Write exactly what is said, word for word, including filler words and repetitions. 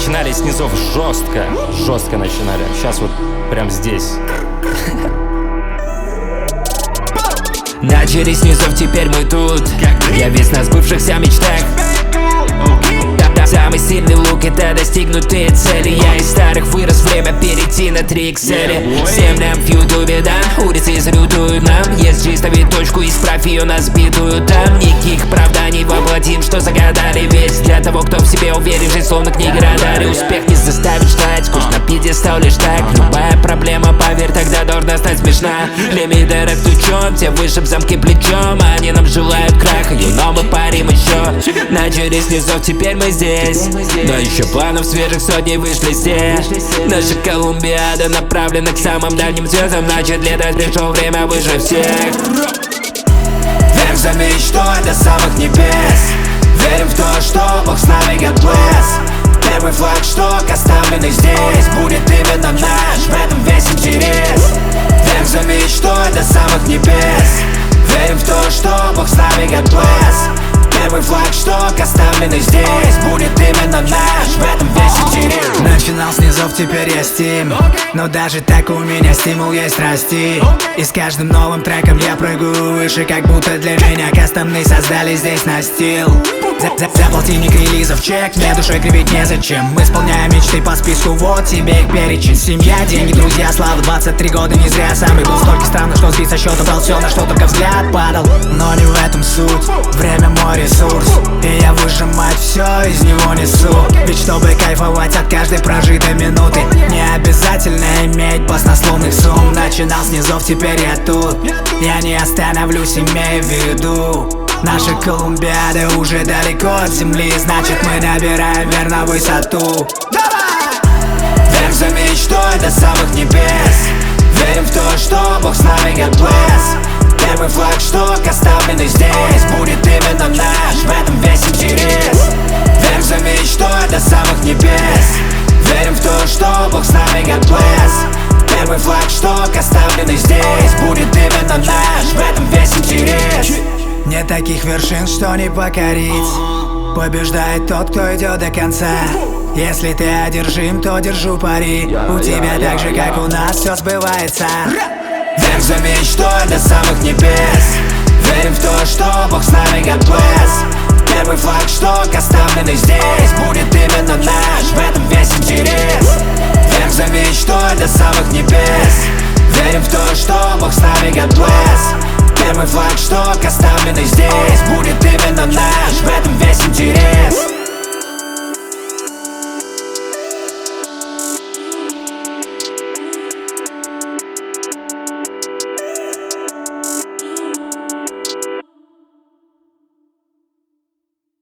начинали с низов жестко, жестко начинали. Сейчас вот прям здесь. Начали с низов, теперь мы тут. Я весь на сбывшихся мечтах. Самый сильный лук — это достигнутые цели. Я из старых вырос, время перейти на три икс эль. Всем нам в ютубе, да, улицы салютуют нам. Есть чисто вид точку, исправь ее на сбитую там. Никаких оправданий воплотим, что загадали. Весь для того, кто в себе уверен, жизнь словно книга радаре. Успех не заставит ждать, скуч на пьедестал лишь так. Любая проблема, поверь, тогда должна стать смешна. Лимитеры ключом, те вышиб замки плечом. Они нам желают краха, но мы парим еще. Начали с низов, теперь мы здесь. Но еще планов свежих сотни вышли все. Наша Колумбиада направлена к самым дальним звездам. Значит, летать пришло время выше всех. Вверх за мечтой до самых небес. Верим в то, что Бог с нами, God bless. Первый флагшток оставленный здесь будет именно наш, в этом весь интерес. Вверх за мечтой до самых небес. Верим в то, что Бог с нами, God bless. Первый флагшток оставленный здесь будет именно наш, в этом весь интерес. Начинал с низов, теперь я стим. Но даже так у меня стимул есть расти. И с каждым новым треком я прыгаю выше, как будто для меня кастомный создали здесь настил. За, за, за полтинник релизов чек, мне душой кривить незачем. Мы исполняем мечты по списку, вот тебе их перечень. Семья, деньги, друзья, слава, двадцать три года не зря. Сам был столько странно, что сбить со счета, брал все, на что только взгляд падал. Но не в этом суть, время мой ресурс. И я выжимать все, из него несу. Ведь чтобы кайфовать от каждой прожитой минуты, не обязательно иметь баснословных сумм. Начинал с низов, теперь я тут. Я не остановлюсь, имея в виду. Наша Колумбиада уже далеко от земли, значит мы набираем верно высоту. Вверх за мечтой до самых небес. Верим в то, что Бог с нами, God bless. Первый флагшток оставленный здесь будет именно наш, в этом весь интерес. Вверх за мечтой до самых небес. Верим в то, что Бог с нами, God bless. Первый флагшток оставленный здесь будет именно наш, в этом весь интерес. Нет таких вершин, что не покорить. Побеждает тот, кто идет до конца. Если ты одержим, то держу пари. У тебя так же, как у нас, все сбывается. Вверх за мечтой до самых небес. Верим в то, что Бог с нами, God bless. Первый флагшток оставленный здесь будет именно наш, в этом весь интерес. Вверх за мечтой до самых небес. Верим в то, что Бог с нами, God bless. Первый флагшток оставленный здесь будет именно наш, в этом весь